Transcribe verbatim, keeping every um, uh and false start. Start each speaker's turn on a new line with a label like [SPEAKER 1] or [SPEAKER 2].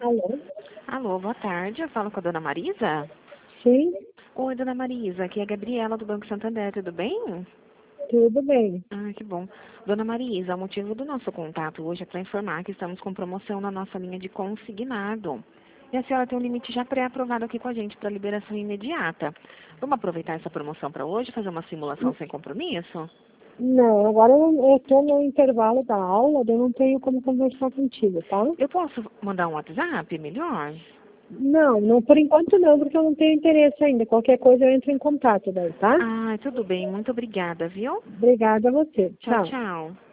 [SPEAKER 1] Alô?
[SPEAKER 2] Alô, boa tarde. Eu falo com a dona Marisa?
[SPEAKER 1] Sim,
[SPEAKER 2] Oi, dona Marisa. Aqui é a Gabriela do Banco Santander. Tudo bem?
[SPEAKER 1] tudo bem.
[SPEAKER 2] Ah, que bom. Dona Marisa, o motivo do nosso contato hoje é para informar que estamos com promoção na nossa linha de consignado. E a senhora tem um limite já pré-aprovado aqui com a gente para liberação imediata. Vamos aproveitar essa promoção para hoje, fazer uma simulação sem compromisso?
[SPEAKER 1] Não, agora eu estou no intervalo da aula, eu não tenho como conversar contigo, tá?
[SPEAKER 2] Eu posso mandar um WhatsApp melhor?
[SPEAKER 1] Não, não, por enquanto não, porque eu não tenho interesse ainda. Qualquer coisa eu entro em contato daí, tá?
[SPEAKER 2] Ah, tudo bem. Muito obrigada, viu?
[SPEAKER 1] Obrigada a você.
[SPEAKER 2] Tchau,
[SPEAKER 1] Tchau.
[SPEAKER 2] tchau.